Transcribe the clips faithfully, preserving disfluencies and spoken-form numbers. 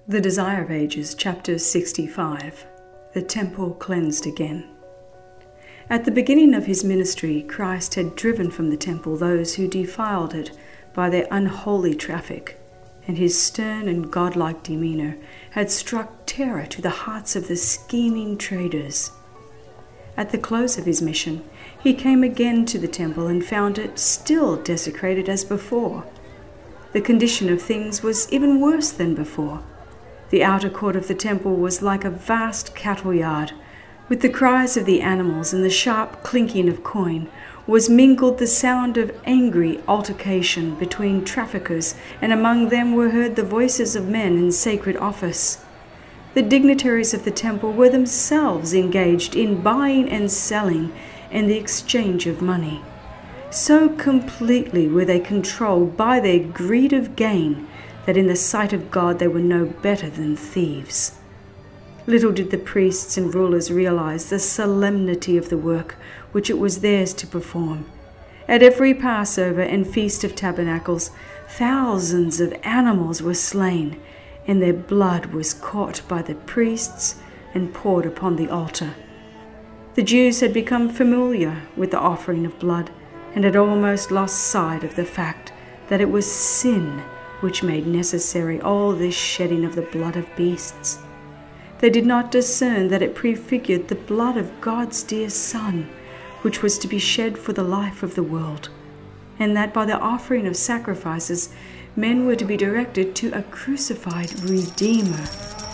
The Desire of Ages, chapter sixty-five, The Temple Cleansed Again. At the beginning of his ministry, Christ had driven from the temple those who defiled it by their unholy traffic, and his stern and godlike demeanor had struck terror to the hearts of the scheming traders. At the close of his mission, he came again to the temple and found it still desecrated as before. The condition of things was even worse than before. The outer court of the temple was like a vast cattle yard. With the cries of the animals and the sharp clinking of coin was mingled the sound of angry altercation between traffickers, and among them were heard the voices of men in sacred office. The dignitaries of the temple were themselves engaged in buying and selling and the exchange of money. So completely were they controlled by their greed of gain that in the sight of God they were no better than thieves. Little did the priests and rulers realize the solemnity of the work which it was theirs to perform. At every Passover and Feast of Tabernacles, thousands of animals were slain, and their blood was caught by the priests and poured upon the altar. The Jews had become familiar with the offering of blood, and had almost lost sight of the fact that it was sin which made necessary all this shedding of the blood of beasts. They did not discern that it prefigured the blood of God's dear Son, which was to be shed for the life of the world, and that by the offering of sacrifices men were to be directed to a crucified Redeemer.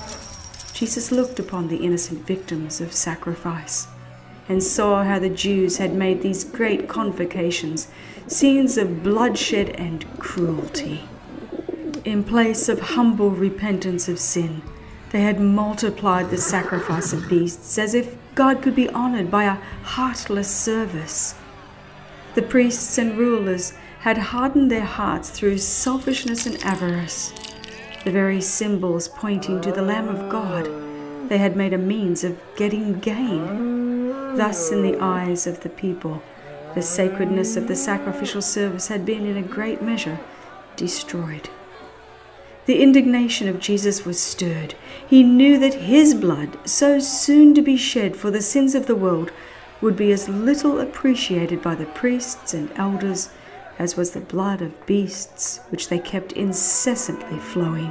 Jesus looked upon the innocent victims of sacrifice, and saw how the Jews had made these great convocations scenes of bloodshed and cruelty. In place of humble repentance of sin, they had multiplied the sacrifice of beasts, as if God could be honored by a heartless service. The priests and rulers had hardened their hearts through selfishness and avarice. The very symbols pointing to the Lamb of God, they had made a means of getting gain. Thus, in the eyes of the people, the sacredness of the sacrificial service had been in a great measure destroyed. The indignation of Jesus was stirred. He knew that his blood, so soon to be shed for the sins of the world, would be as little appreciated by the priests and elders as was the blood of beasts which they kept incessantly flowing.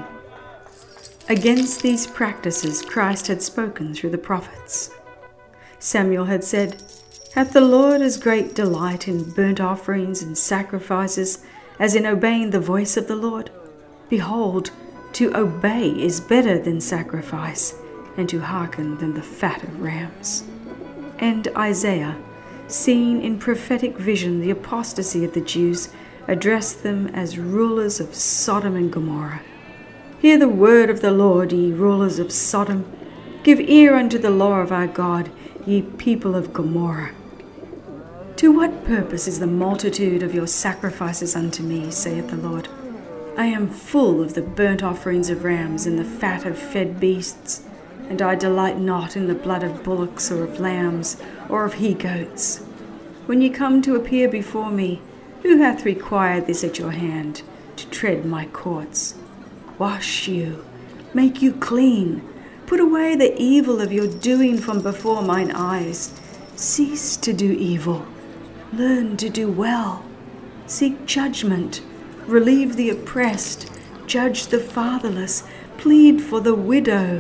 Against these practices Christ had spoken through the prophets. Samuel had said, "Hath the Lord as great delight in burnt offerings and sacrifices as in obeying the voice of the Lord? Behold, to obey is better than sacrifice, and to hearken than the fat of rams." And Isaiah, seeing in prophetic vision the apostasy of the Jews, addressed them as rulers of Sodom and Gomorrah. "Hear the word of the Lord, ye rulers of Sodom. Give ear unto the law of our God, ye people of Gomorrah. To what purpose is the multitude of your sacrifices unto me, saith the Lord? I am full of the burnt offerings of rams and the fat of fed beasts, and I delight not in the blood of bullocks or of lambs or of he-goats. When ye come to appear before me, who hath required this at your hand, to tread my courts? Wash you, make you clean, put away the evil of your doing from before mine eyes. Cease to do evil, learn to do well. Seek judgment, relieve the oppressed, judge the fatherless, plead for the widow."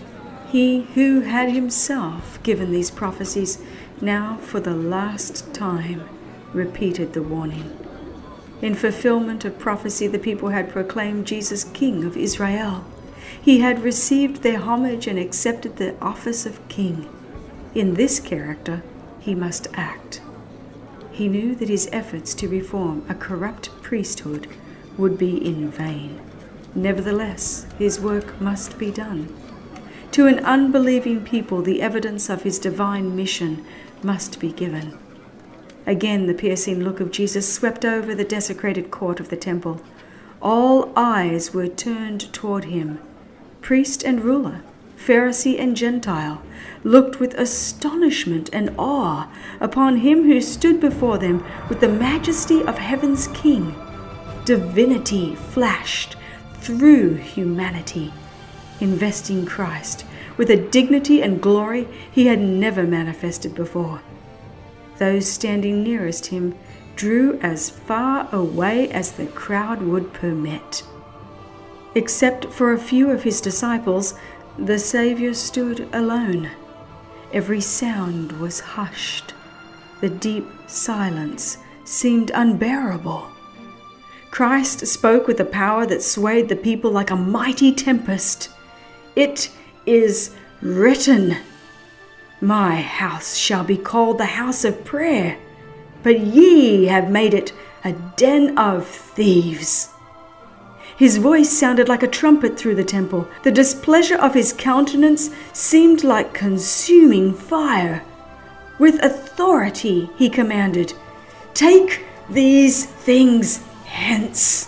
He who had himself given these prophecies now for the last time repeated the warning. In fulfillment of prophecy, the people had proclaimed Jesus King of Israel. He had received their homage and accepted the office of king. In this character he must act. He knew that his efforts to reform a corrupt priesthood would be in vain. Nevertheless, his work must be done. To an unbelieving people, the evidence of his divine mission must be given. Again the piercing look of Jesus swept over the desecrated court of the temple. All eyes were turned toward him. Priest and ruler, Pharisee and Gentile, looked with astonishment and awe upon him who stood before them with the majesty of heaven's King. Divinity flashed through humanity. investing Christ with a dignity and glory he had never manifested before. Those standing nearest him drew as far away as the crowd would permit. Except for a few of his disciples, the Savior stood alone. Every sound was hushed. The deep silence seemed unbearable. Christ spoke with a power that swayed the people like a mighty tempest. "It is written, my house shall be called the house of prayer, but ye have made it a den of thieves." His voice sounded like a trumpet through the temple. The displeasure of his countenance seemed like consuming fire. With authority he commanded, "Take these things hence."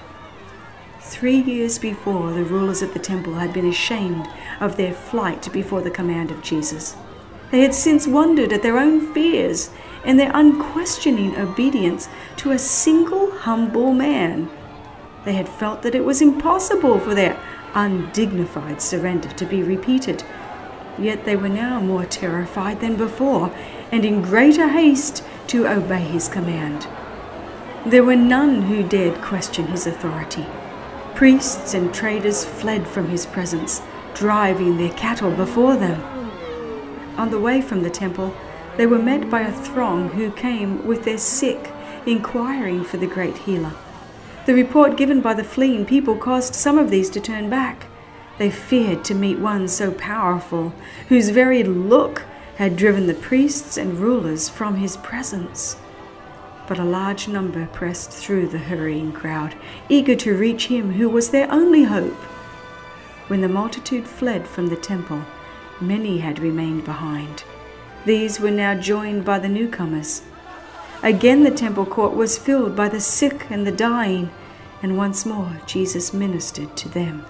Three years before, the rulers of the temple had been ashamed of their flight before the command of Jesus. They had since wondered at their own fears and their unquestioning obedience to a single humble man. They had felt that it was impossible for their undignified surrender to be repeated. Yet they were now more terrified than before, and in greater haste to obey his command. There were none who dared question his authority. Priests and traders fled from his presence, driving their cattle before them. On the way from the temple, they were met by a throng who came with their sick, inquiring for the great healer. The report given by the fleeing people caused some of these to turn back. They feared to meet one so powerful, whose very look had driven the priests and rulers from his presence. But a large number pressed through the hurrying crowd, eager to reach him who was their only hope. When the multitude fled from the temple, many had remained behind. These were now joined by the newcomers. Again the temple court was filled by the sick and the dying, and once more Jesus ministered to them.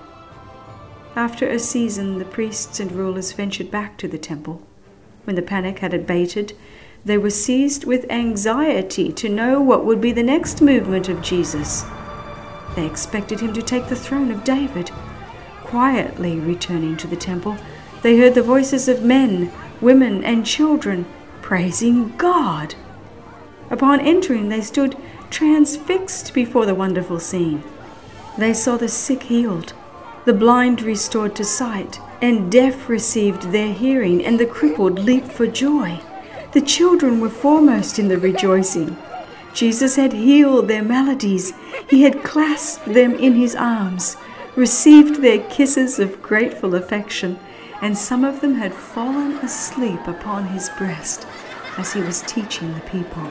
After a season, the priests and rulers ventured back to the temple. When the panic had abated, they were seized with anxiety to know what would be the next movement of Jesus. They expected him to take the throne of David. Quietly returning to the temple, they heard the voices of men, women, and children praising God. Upon entering, they stood transfixed before the wonderful scene. They saw the sick healed, the blind restored to sight, and deaf received their hearing, and the crippled leaped for joy. The children were foremost in the rejoicing. Jesus had healed their maladies. He had clasped them in his arms, received their kisses of grateful affection, and some of them had fallen asleep upon his breast as he was teaching the people.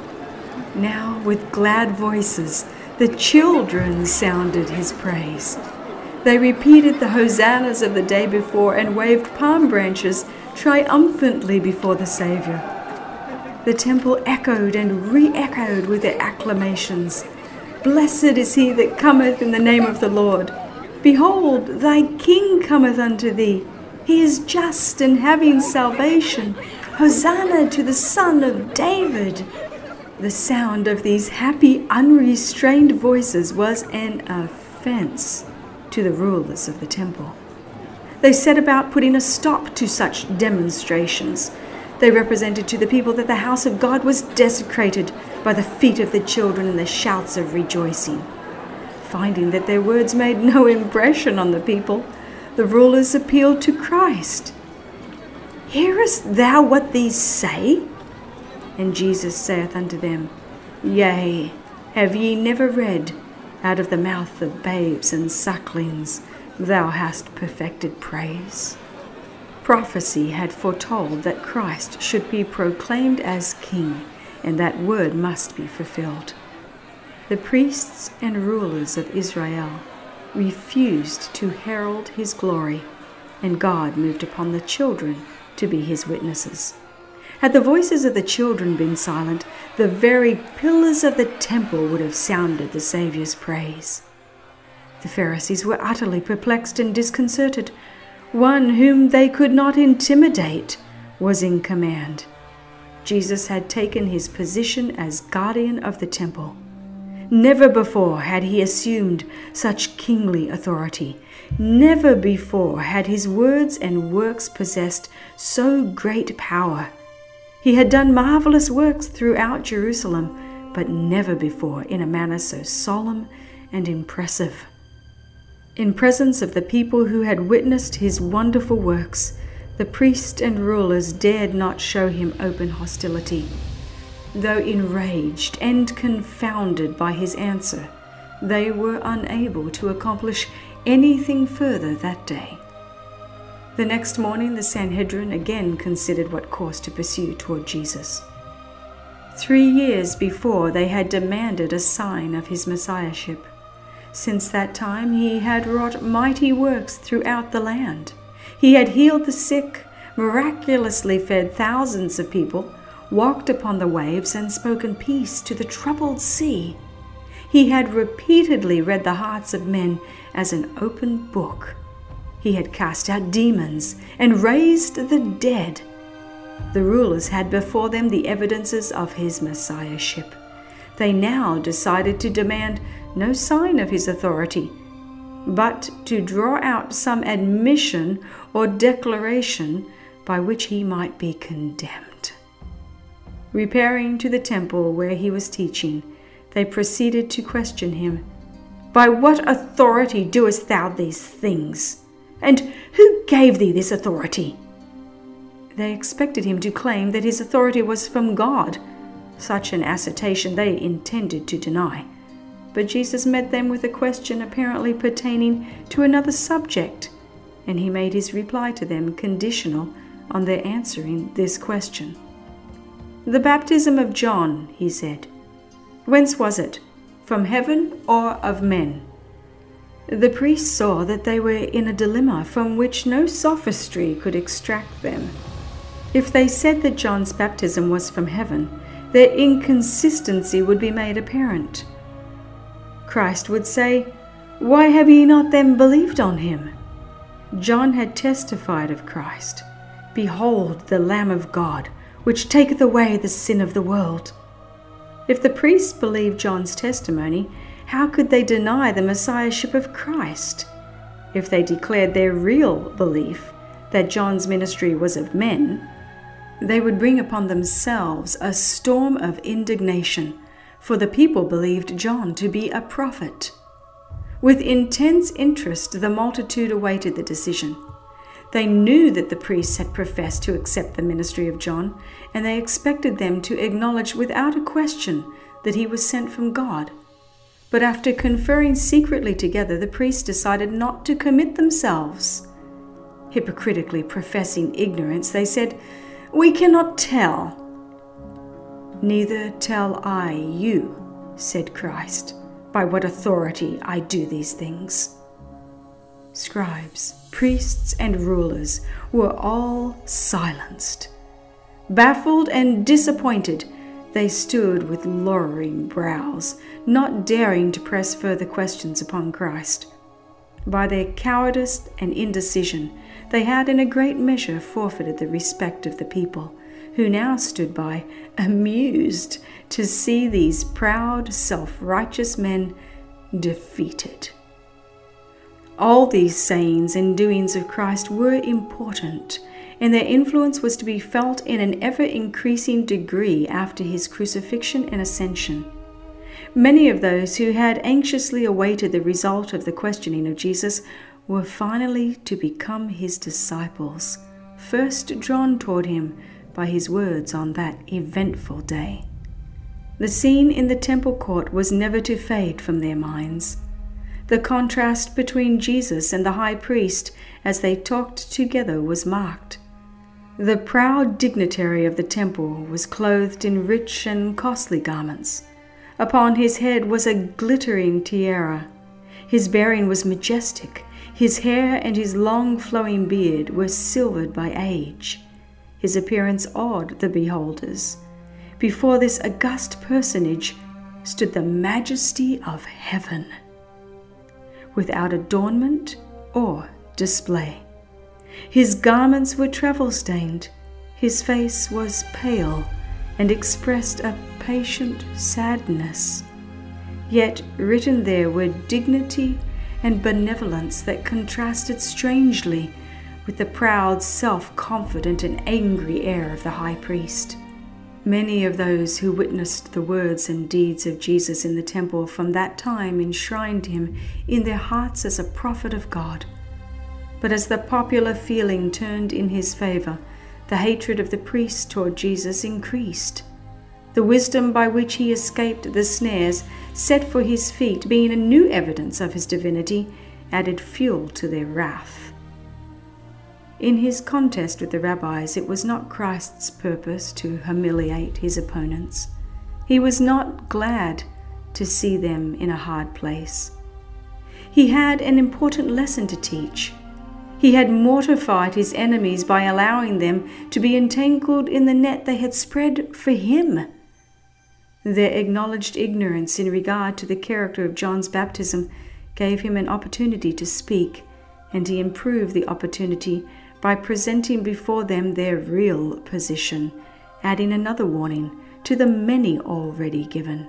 Now, with glad voices, the children sounded his praise. They repeated the hosannas of the day before and waved palm branches triumphantly before the Savior. The temple echoed and re-echoed with their acclamations. "Blessed is he that cometh in the name of the Lord. Behold, thy King cometh unto thee. He is just and having salvation. Hosanna to the Son of David." The sound of these happy, unrestrained voices was an offense to the rulers of the temple. They set about putting a stop to such demonstrations. They represented to the people that the house of God was desecrated by the feet of the children and the shouts of rejoicing. Finding that their words made no impression on the people, the rulers appealed to Christ. "Hearest thou what these say?" And Jesus saith unto them, "Yea, have ye never read, out of the mouth of babes and sucklings thou hast perfected praise?" Prophecy had foretold that Christ should be proclaimed as King, and that word must be fulfilled. The priests and rulers of Israel refused to herald his glory, and God moved upon the children to be his witnesses. Had the voices of the children been silent, the very pillars of the temple would have sounded the Saviour's praise. The Pharisees were utterly perplexed and disconcerted. One whom they could not intimidate was in command. Jesus had taken his position as guardian of the temple. Never before had he assumed such kingly authority. Never before had his words and works possessed so great power. He had done marvelous works throughout Jerusalem, but never before in a manner so solemn and impressive. In presence of the people who had witnessed his wonderful works, the priests and rulers dared not show him open hostility. Though enraged and confounded by his answer, they were unable to accomplish anything further that day. The next morning the Sanhedrin again considered what course to pursue toward Jesus. Three years before they had demanded a sign of his messiahship. Since that time he had wrought mighty works throughout the land. He had healed the sick, miraculously fed thousands of people, walked upon the waves, and spoken peace to the troubled sea. He had repeatedly read the hearts of men as an open book. He had cast out demons and raised the dead. The rulers had before them the evidences of his messiahship. They now decided to demand no sign of his authority, but to draw out some admission or declaration by which he might be condemned. Repairing to the temple where he was teaching, they proceeded to question him. "By what authority doest thou these things? And who gave thee this authority?" They expected him to claim that his authority was from God. Such an assertion they intended to deny. But Jesus met them with a question apparently pertaining to another subject, and he made his reply to them conditional on their answering this question. "The baptism of John," he said, "whence was it? From heaven or of men?" The priests saw that they were in a dilemma from which no sophistry could extract them. If they said that John's baptism was from heaven, their inconsistency would be made apparent. Christ would say, "Why have ye not then believed on him?" John had testified of Christ, "Behold the Lamb of God, which taketh away the sin of the world." If the priests believed John's testimony, how could they deny the messiahship of Christ? If they declared their real belief, that John's ministry was of men, they would bring upon themselves a storm of indignation, for the people believed John to be a prophet. With intense interest, the multitude awaited the decision. They knew that the priests had professed to accept the ministry of John, and they expected them to acknowledge without a question that he was sent from God. But after conferring secretly together, the priests decided not to commit themselves. Hypocritically professing ignorance, they said, "We cannot tell." "Neither tell I you," said Christ, "by what authority I do these things." Scribes, priests, and rulers were all silenced. Baffled and disappointed, they stood with lowering brows, not daring to press further questions upon Christ. By their cowardice and indecision, they had in a great measure forfeited the respect of the people, who now stood by, amused to see these proud, self-righteous men defeated. All these sayings and doings of Christ were important, and their influence was to be felt in an ever-increasing degree after his crucifixion and ascension. Many of those who had anxiously awaited the result of the questioning of Jesus were finally to become his disciples, first drawn toward him by his words on that eventful day. The scene in the temple court was never to fade from their minds. The contrast between Jesus and the high priest as they talked together was marked. The proud dignitary of the temple was clothed in rich and costly garments. Upon his head was a glittering tiara. His bearing was majestic. His hair and his long flowing beard were silvered by age. His appearance awed the beholders. Before this august personage stood the majesty of heaven, without adornment or display. His garments were travel-stained. His face was pale and expressed a patient sadness. Yet written there were dignity and benevolence that contrasted strangely with the proud, self-confident and angry air of the high priest. Many of those who witnessed the words and deeds of Jesus in the temple from that time enshrined him in their hearts as a prophet of God. But as the popular feeling turned in his favor, the hatred of the priests toward Jesus increased. The wisdom by which he escaped the snares set for his feet, being a new evidence of his divinity, added fuel to their wrath. In his contest with the rabbis, it was not Christ's purpose to humiliate his opponents. He was not glad to see them in a hard place. He had an important lesson to teach. He had mortified his enemies by allowing them to be entangled in the net they had spread for him. Their acknowledged ignorance in regard to the character of John's baptism gave him an opportunity to speak, and he improved the opportunity by presenting before them their real position, adding another warning to the many already given.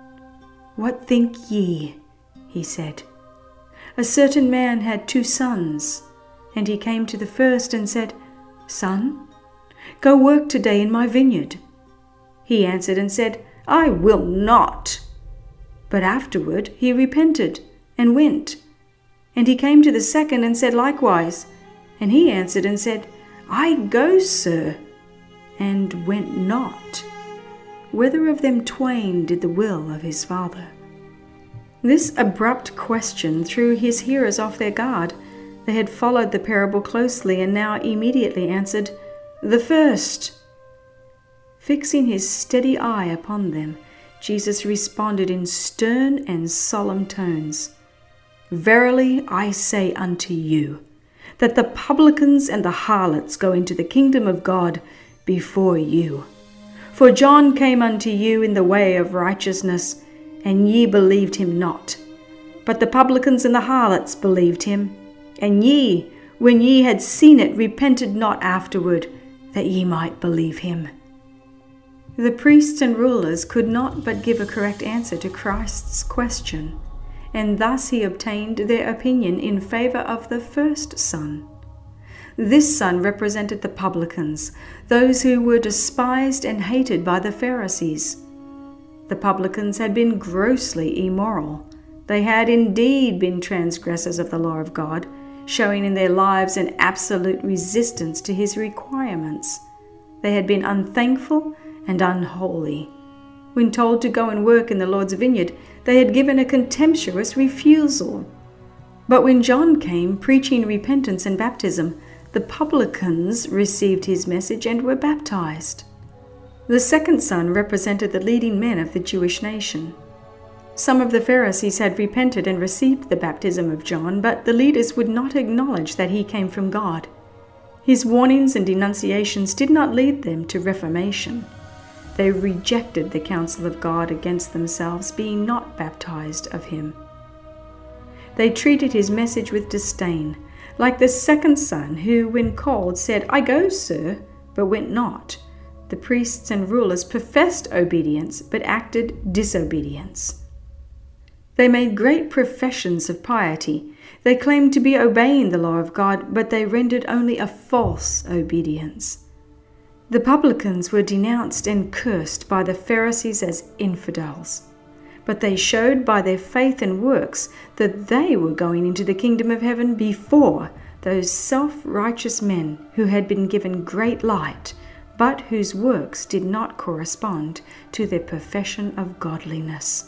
"What think ye?" he said. "A certain man had two sons, and he came to the first and said, 'Son, go work today in my vineyard.' He answered and said, 'I will not.' But afterward he repented and went. And he came to the second and said likewise. And he answered and said, 'I go, sir,' and went not. Whether of them twain did the will of his father?" This abrupt question threw his hearers off their guard. They had followed the parable closely and now immediately answered, "The first." Fixing his steady eye upon them, Jesus responded in stern and solemn tones, "Verily I say unto you, that the publicans and the harlots go into the kingdom of God before you. For John came unto you in the way of righteousness, and ye believed him not. But the publicans and the harlots believed him. And ye, when ye had seen it, repented not afterward, that ye might believe him." The priests and rulers could not but give a correct answer to Christ's question, and thus he obtained their opinion in favor of the first son. This son represented the publicans, those who were despised and hated by the Pharisees. The publicans had been grossly immoral. They had indeed been transgressors of the law of God, showing in their lives an absolute resistance to his requirements. They had been unthankful and unholy. When told to go and work in the Lord's vineyard, they had given a contemptuous refusal. But when John came preaching repentance and baptism, the publicans received his message and were baptized. The second son represented the leading men of the Jewish nation. Some of the Pharisees had repented and received the baptism of John, but the leaders would not acknowledge that he came from God. His warnings and denunciations did not lead them to reformation. They rejected the counsel of God against themselves, being not baptized of him. They treated his message with disdain, like the second son who, when called, said, "I go, sir," but went not. The priests and rulers professed obedience, but acted disobedience. They made great professions of piety. They claimed to be obeying the law of God, but they rendered only a false obedience. The publicans were denounced and cursed by the Pharisees as infidels, but they showed by their faith and works that they were going into the kingdom of heaven before those self-righteous men who had been given great light, but whose works did not correspond to their profession of godliness.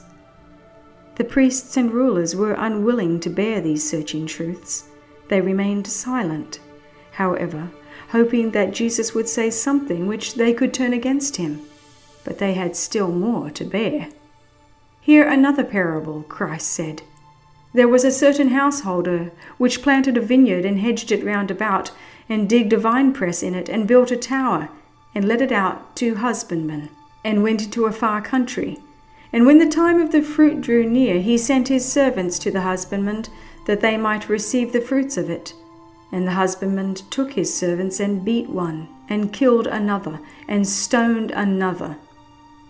The priests and rulers were unwilling to bear these searching truths. They remained silent, however, hoping that Jesus would say something which they could turn against him. But they had still more to bear. "Hear another parable," Christ said. "There was a certain householder which planted a vineyard and hedged it round about, and digged a winepress in it, and built a tower, and let it out to husbandmen, and went into a far country. And when the time of the fruit drew near, he sent his servants to the husbandman, that they might receive the fruits of it. And the husbandman took his servants, and beat one, and killed another, and stoned another.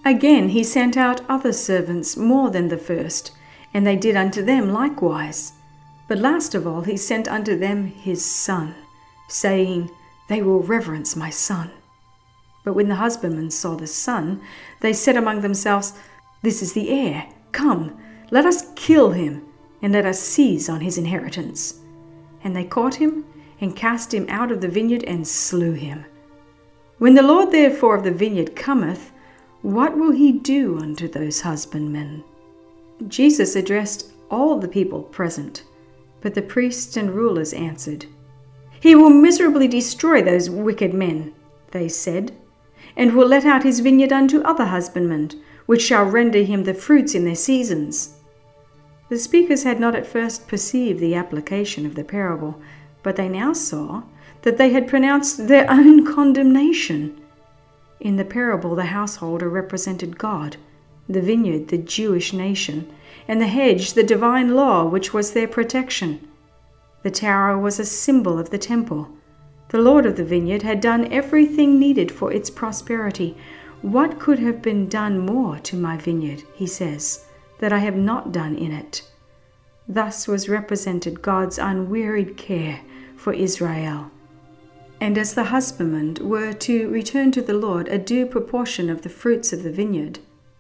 Again he sent out other servants more than the first, and they did unto them likewise. But last of all he sent unto them his son, saying, They will reverence my son. But when the husbandmen saw the son, they said among themselves, This is the heir. Come, let us kill him, and let us seize on his inheritance. And they caught him, and cast him out of the vineyard, and slew him. When the Lord therefore of the vineyard cometh, what will he do unto those husbandmen? Jesus addressed all the people present, but the priests and rulers answered, He will miserably destroy those wicked men, they said, and will let out his vineyard unto other husbandmen, which shall render him the fruits in their seasons. The speakers had not at first perceived the application of the parable, but they now saw that they had pronounced their own condemnation. In the parable the householder represented God, the vineyard the Jewish nation, and the hedge the divine law which was their protection. The tower was a symbol of the temple. The Lord of the vineyard had done everything needed for its prosperity. What could have been done more to my vineyard, he says, that I have not done in it? Thus was represented God's unwearied care for Israel. And as the husbandmen were to return to the Lord a due proportion of the fruits of the vineyard,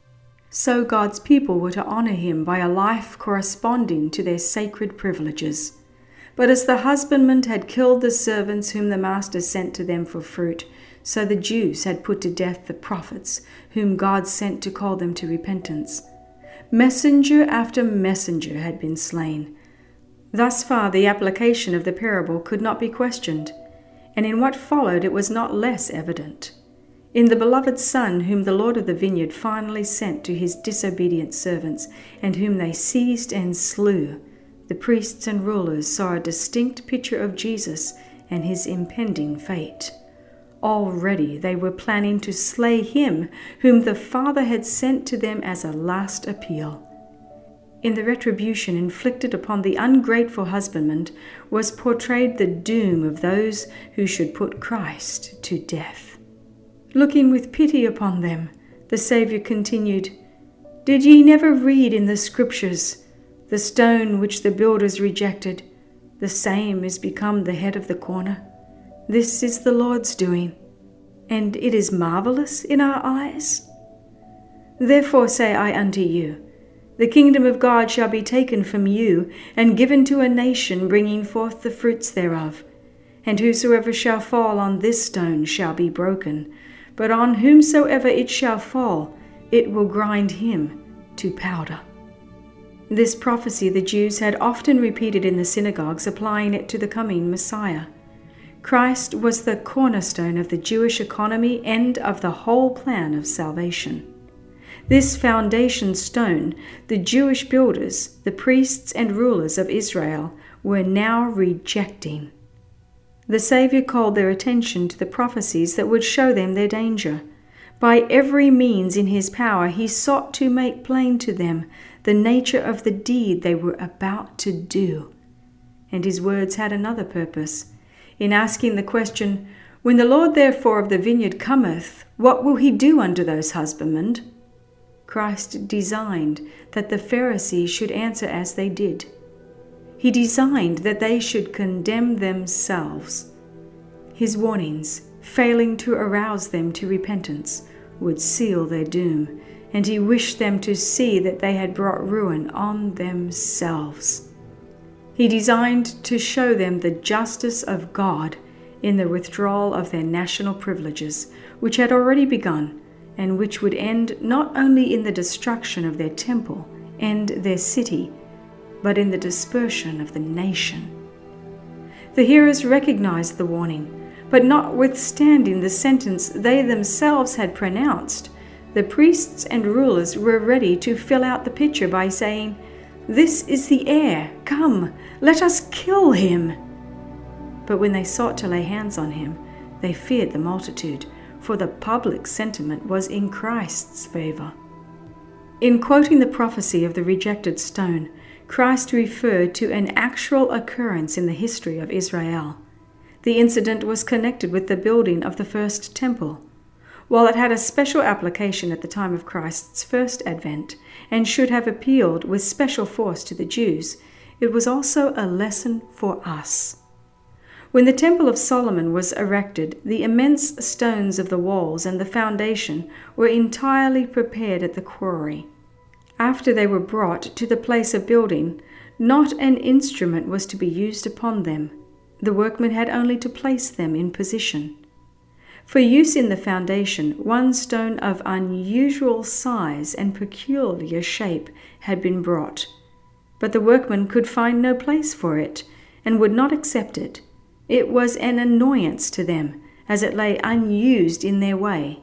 so God's people were to honor him by a life corresponding to their sacred privileges. But as the husbandmen had killed the servants whom the master sent to them for fruit, so the Jews had put to death the prophets whom God sent to call them to repentance. Messenger after messenger had been slain. Thus far the application of the parable could not be questioned, and in what followed it was not less evident. In the beloved Son whom the Lord of the vineyard finally sent to his disobedient servants, and whom they seized and slew, the priests and rulers saw a distinct picture of Jesus and his impending fate. Already they were planning to slay him whom the Father had sent to them as a last appeal. In the retribution inflicted upon the ungrateful husbandman was portrayed the doom of those who should put Christ to death. Looking with pity upon them, the Saviour continued, Did ye never read in the Scriptures, The stone which the builders rejected, the same is become the head of the corner? This is the Lord's doing, and it is marvelous in our eyes. Therefore say I unto you, the kingdom of God shall be taken from you, and given to a nation bringing forth the fruits thereof. And whosoever shall fall on this stone shall be broken, but on whomsoever it shall fall, it will grind him to powder. This prophecy the Jews had often repeated in the synagogues, applying it to the coming Messiah. Christ was the cornerstone of the Jewish economy and of the whole plan of salvation. This foundation stone, the Jewish builders, the priests and rulers of Israel, were now rejecting. The Saviour called their attention to the prophecies that would show them their danger. By every means in his power he sought to make plain to them the nature of the deed they were about to do. And his words had another purpose. In asking the question, When the Lord therefore of the vineyard cometh, what will he do unto those husbandmen? Christ designed that the Pharisees should answer as they did. He designed that they should condemn themselves. His warnings, failing to arouse them to repentance, would seal their doom, and he wished them to see that they had brought ruin on themselves. He designed to show them the justice of God in the withdrawal of their national privileges, which had already begun, and which would end not only in the destruction of their temple and their city, but in the dispersion of the nation. The hearers recognized the warning, but notwithstanding the sentence they themselves had pronounced, the priests and rulers were ready to fill out the picture by saying, This is the heir. Come, let us kill him. But when they sought to lay hands on him, they feared the multitude, for the public sentiment was in Christ's favor. In quoting the prophecy of the rejected stone, Christ referred to an actual occurrence in the history of Israel. The incident was connected with the building of the first temple. While it had a special application at the time of Christ's first advent and should have appealed with special force to the Jews, it was also a lesson for us. When the Temple of Solomon was erected, the immense stones of the walls and the foundation were entirely prepared at the quarry. After they were brought to the place of building, not an instrument was to be used upon them. The workmen had only to place them in position. For use in the foundation, one stone of unusual size and peculiar shape had been brought, but the workmen could find no place for it, and would not accept it. It was an annoyance to them, as it lay unused in their way.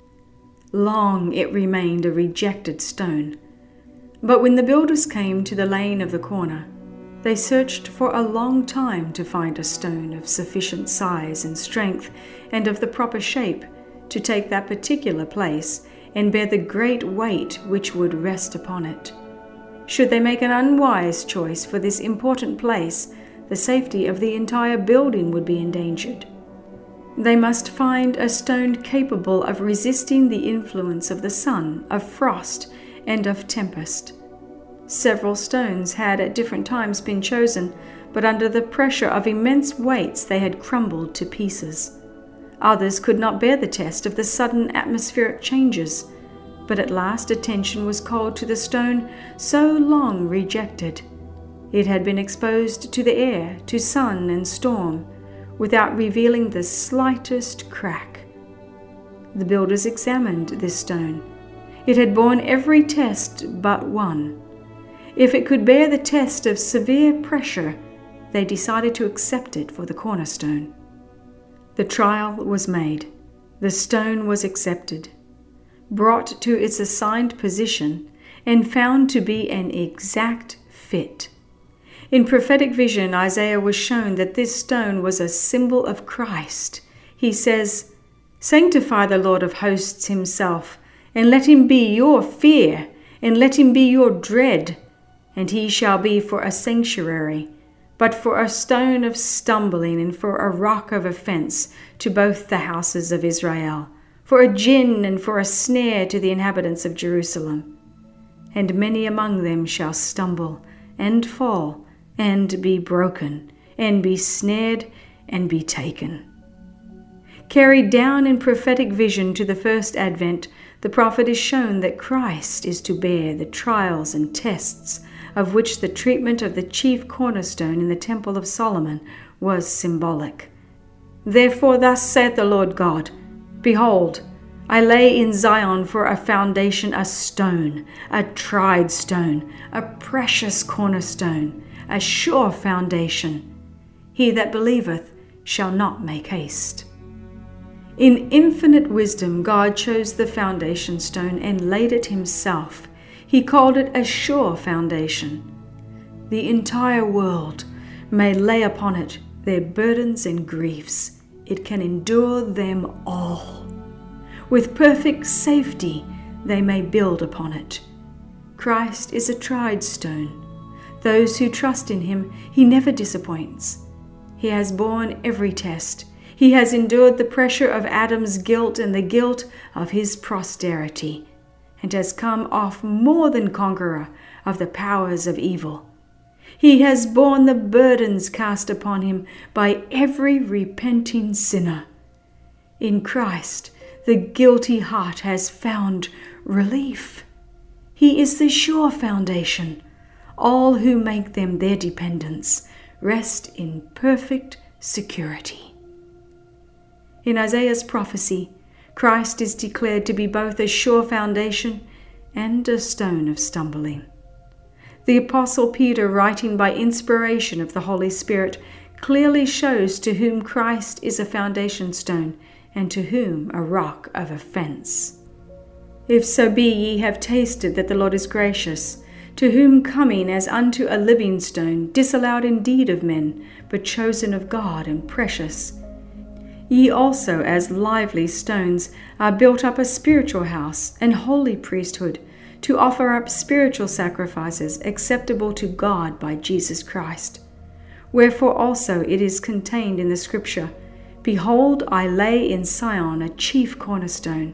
Long it remained a rejected stone. But when the builders came to the laying of the corner, they searched for a long time to find a stone of sufficient size and strength and of the proper shape to take that particular place and bear the great weight which would rest upon it. Should they make an unwise choice for this important place, the safety of the entire building would be endangered. They must find a stone capable of resisting the influence of the sun, of frost, and of tempest. Several stones had at different times been chosen, but under the pressure of immense weights they had crumbled to pieces. Others could not bear the test of the sudden atmospheric changes, but at last attention was called to the stone so long rejected. It had been exposed to the air, to sun and storm, without revealing the slightest crack. The builders examined this stone. It had borne every test but one. If it could bear the test of severe pressure, they decided to accept it for the cornerstone. The trial was made. The stone was accepted, brought to its assigned position, and found to be an exact fit. In prophetic vision, Isaiah was shown that this stone was a symbol of Christ. He says, "Sanctify the Lord of hosts himself, and let him be your fear, and let him be your dread. And he shall be for a sanctuary, but for a stone of stumbling and for a rock of offense to both the houses of Israel, for a gin and for a snare to the inhabitants of Jerusalem. And many among them shall stumble and fall and be broken and be snared and be taken." Carried down in prophetic vision to the first advent, the prophet is shown that Christ is to bear the trials and tests of which the treatment of the chief cornerstone in the Temple of Solomon was symbolic. "Therefore thus saith the Lord God, Behold, I lay in Zion for a foundation a stone, a tried stone, a precious cornerstone, a sure foundation. He that believeth shall not make haste." In infinite wisdom, God chose the foundation stone and laid it himself. He called it a sure foundation. The entire world may lay upon it their burdens and griefs. It can endure them all. With perfect safety, they may build upon it. Christ is a tried stone. Those who trust in him, he never disappoints. He has borne every test. He has endured the pressure of Adam's guilt and the guilt of his posterity, and has come off more than conqueror of the powers of evil. He has borne the burdens cast upon him by every repenting sinner. In Christ, the guilty heart has found relief. He is the sure foundation. All who make them their dependence rest in perfect security. In Isaiah's prophecy, Christ is declared to be both a sure foundation and a stone of stumbling. The Apostle Peter, writing by inspiration of the Holy Spirit, clearly shows to whom Christ is a foundation stone and to whom a rock of offense. "If so be ye have tasted that the Lord is gracious, to whom coming as unto a living stone, disallowed indeed of men, but chosen of God and precious. Ye also, as lively stones, are built up a spiritual house, and holy priesthood, to offer up spiritual sacrifices acceptable to God by Jesus Christ. Wherefore also it is contained in the Scripture, Behold, I lay in Sion a chief cornerstone,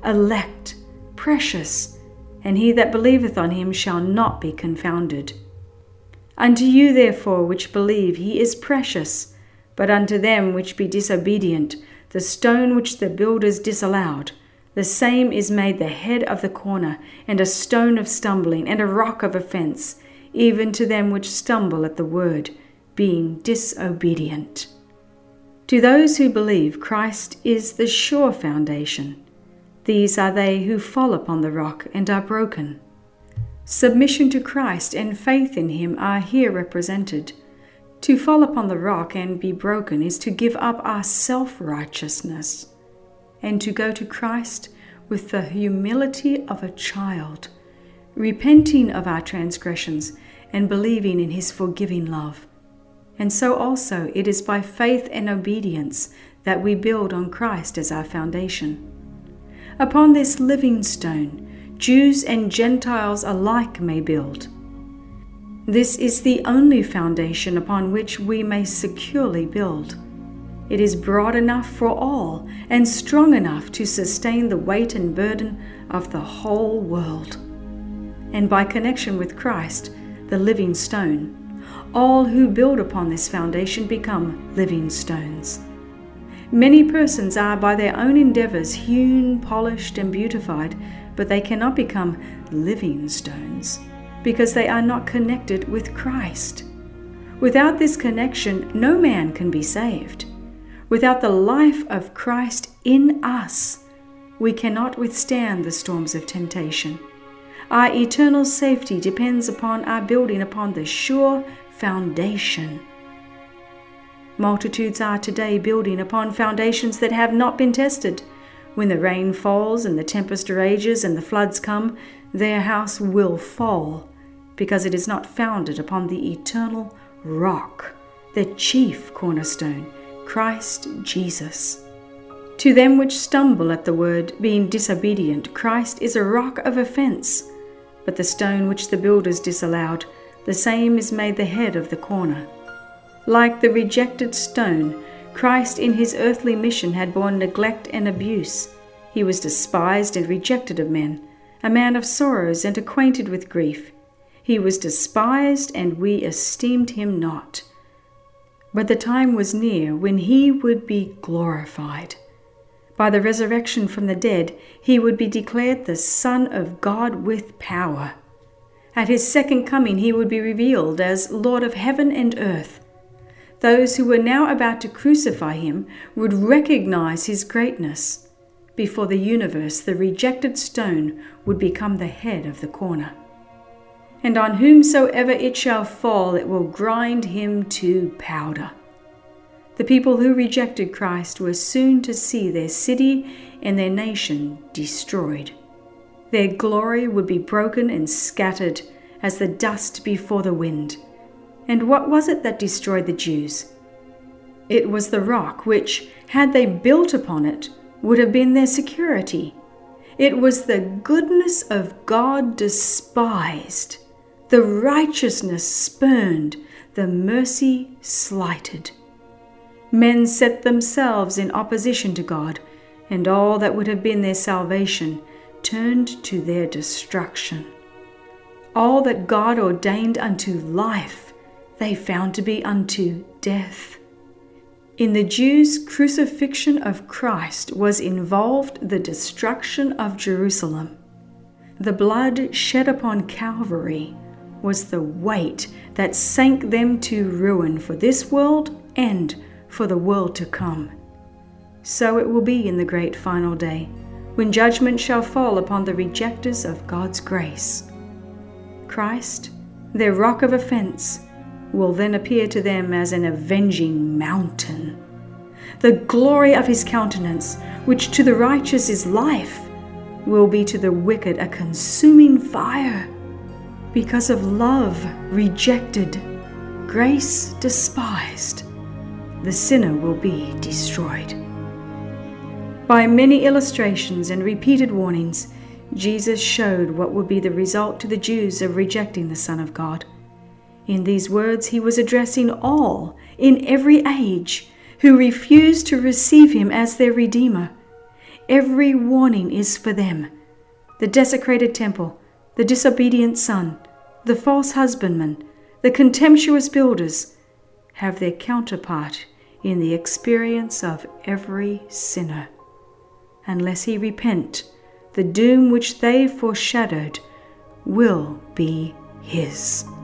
elect, precious, and he that believeth on him shall not be confounded. Unto you therefore which believe he is precious, but unto them which be disobedient, the stone which the builders disallowed, the same is made the head of the corner, and a stone of stumbling, and a rock of offense, even to them which stumble at the word, being disobedient. To those who believe, Christ is the sure foundation. These are they who fall upon the rock and are broken. Submission to Christ and faith in him are here represented. To fall upon the rock and be broken is to give up our self-righteousness and to go to Christ with the humility of a child, repenting of our transgressions and believing in his forgiving love. And so also it is by faith and obedience that we build on Christ as our foundation. Upon this living stone, Jews and Gentiles alike may build. This is the only foundation upon which we may securely build. It is broad enough for all and strong enough to sustain the weight and burden of the whole world. And by connection with Christ, the living stone, all who build upon this foundation become living stones. Many persons are by their own endeavors hewn, polished, and beautified, but they cannot become living stones because they are not connected with Christ. Without this connection, no man can be saved. Without the life of Christ in us, we cannot withstand the storms of temptation. Our eternal safety depends upon our building upon the sure foundation. Multitudes are today building upon foundations that have not been tested. When the rain falls and the tempest rages and the floods come, their house will fall, because it is not founded upon the eternal rock, the chief cornerstone, Christ Jesus. To them which stumble at the word, being disobedient, Christ is a rock of offense, but the stone which the builders disallowed, the same is made the head of the corner. Like the rejected stone, Christ in his earthly mission had borne neglect and abuse. He was despised and rejected of men, a man of sorrows and acquainted with grief. He was despised, and we esteemed him not. But the time was near when he would be glorified. By the resurrection from the dead, he would be declared the Son of God with power. At his second coming, he would be revealed as Lord of heaven and earth. Those who were now about to crucify him would recognize his greatness. Before the universe, the rejected stone would become the head of the corner. And on whomsoever it shall fall, it will grind him to powder. The people who rejected Christ were soon to see their city and their nation destroyed. Their glory would be broken and scattered as the dust before the wind. And what was it that destroyed the Jews? It was the rock which, had they built upon it, would have been their security. It was the goodness of God despised, the righteousness spurned, the mercy slighted. Men set themselves in opposition to God, and all that would have been their salvation turned to their destruction. All that God ordained unto life, they found to be unto death. In the Jews' crucifixion of Christ was involved the destruction of Jerusalem. The blood shed upon Calvary was the weight that sank them to ruin for this world and for the world to come. So it will be in the great final day, when judgment shall fall upon the rejectors of God's grace. Christ, their rock of offense, will then appear to them as an avenging mountain. The glory of his countenance, which to the righteous is life, will be to the wicked a consuming fire. Because of love rejected, grace despised, the sinner will be destroyed. By many illustrations and repeated warnings, Jesus showed what would be the result to the Jews of rejecting the Son of God. In these words, he was addressing all, in every age, who refused to receive him as their Redeemer. Every warning is for them. The desecrated temple, the disobedient son, the false husbandman, the contemptuous builders have their counterpart in the experience of every sinner. Unless he repent, the doom which they foreshadowed will be his.